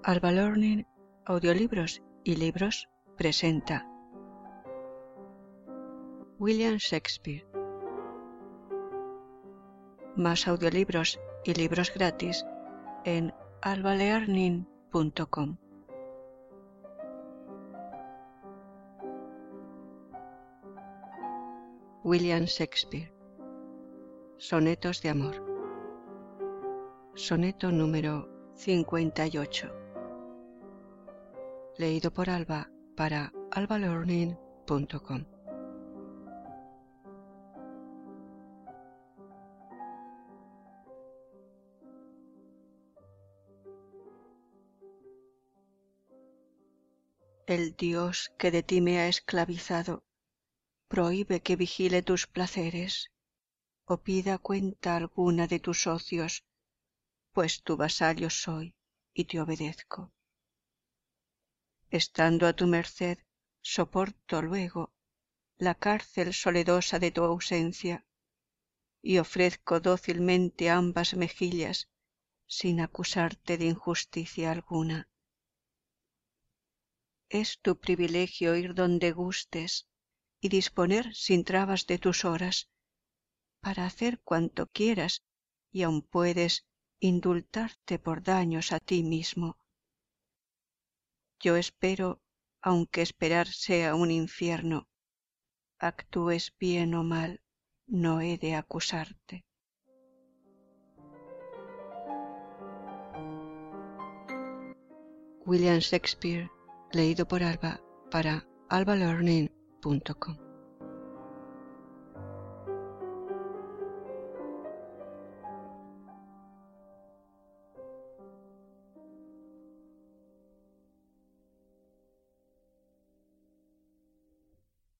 Alba Learning, Audiolibros y Libros presenta William Shakespeare. Más audiolibros y libros gratis en albalearning.com. William Shakespeare. Sonetos de amor. Soneto número 58. Leído por Alba para albalearning.com. El Dios que de ti me ha esclavizado prohíbe que vigile tus placeres o pida cuenta alguna de tus ocios, pues tu vasallo soy y te obedezco. Estando a tu merced, soporto luego la cárcel soledosa de tu ausencia y ofrezco dócilmente ambas mejillas sin acusarte de injusticia alguna. Es tu privilegio ir donde gustes y disponer sin trabas de tus horas para hacer cuanto quieras y aun puedes indultarte por daños a ti mismo. Yo espero, aunque esperar sea un infierno, actúes bien o mal, no he de acusarte. William Shakespeare, leído por Alba para albalearning.com.